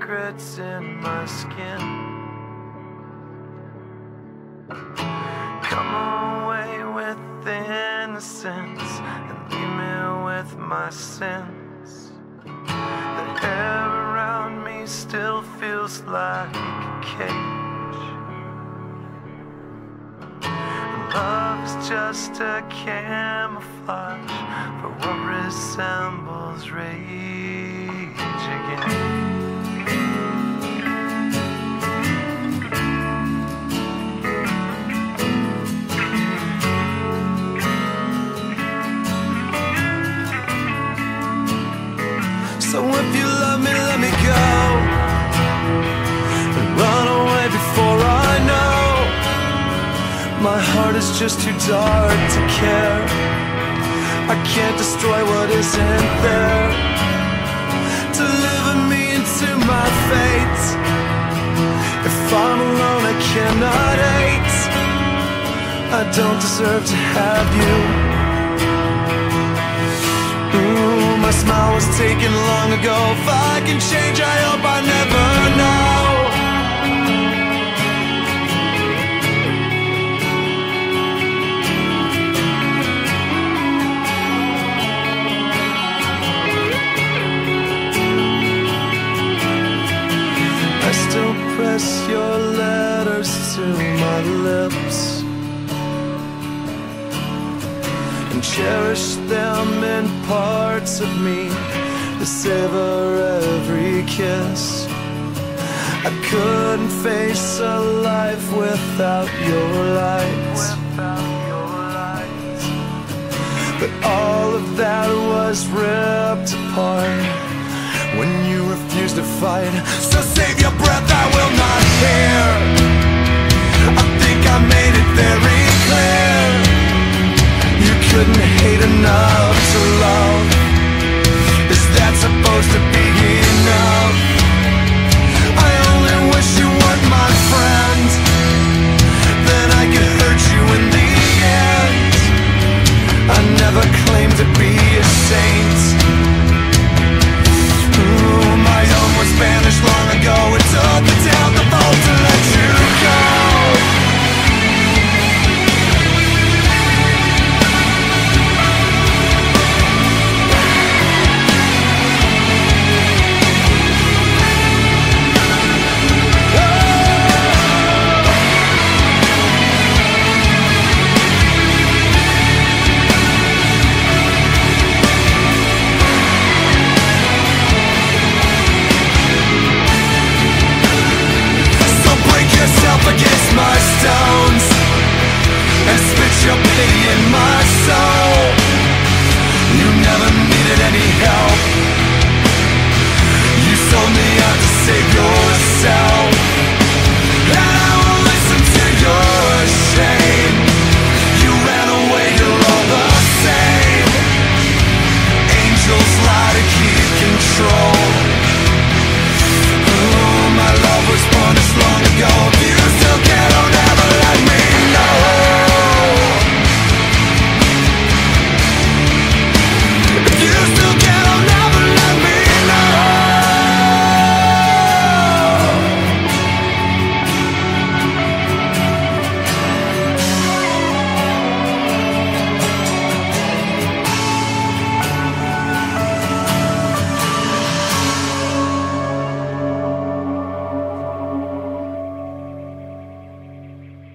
secrets in my skin. Come away with innocence and leave me with my sins. The air around me still feels like a cage. Love is just a camouflage for what resembles rage again. So if you love me, let me go and run away before I know. My heart is just too dark to care. I can't destroy what isn't there. Deliver me into my fate. If I'm alone, I cannot hate. I don't deserve to have you. Ooh, my smile was taken long ago. If I can change, I hope I never know. I still press your letters to my lips and cherish them in parts of me to savor every kiss. I couldn't face a life without your light. But all of that was ripped apart when you refused to fight. So save your breath, I will not hear. I think I made it very clear. You couldn't hate enough to love. Is that supposed to be enough? I only wish you weren't my friend. Then I could hurt you in the end. I never claimed to be a saint. Ooh, my own was banished long ago. It took the downfall to let you go. Against my stones and spit your pity in my soul. You never needed any help. You sold me out to save yourself, and I won't listen to your shame. You ran away, you're all the same. Angels lie to keep control.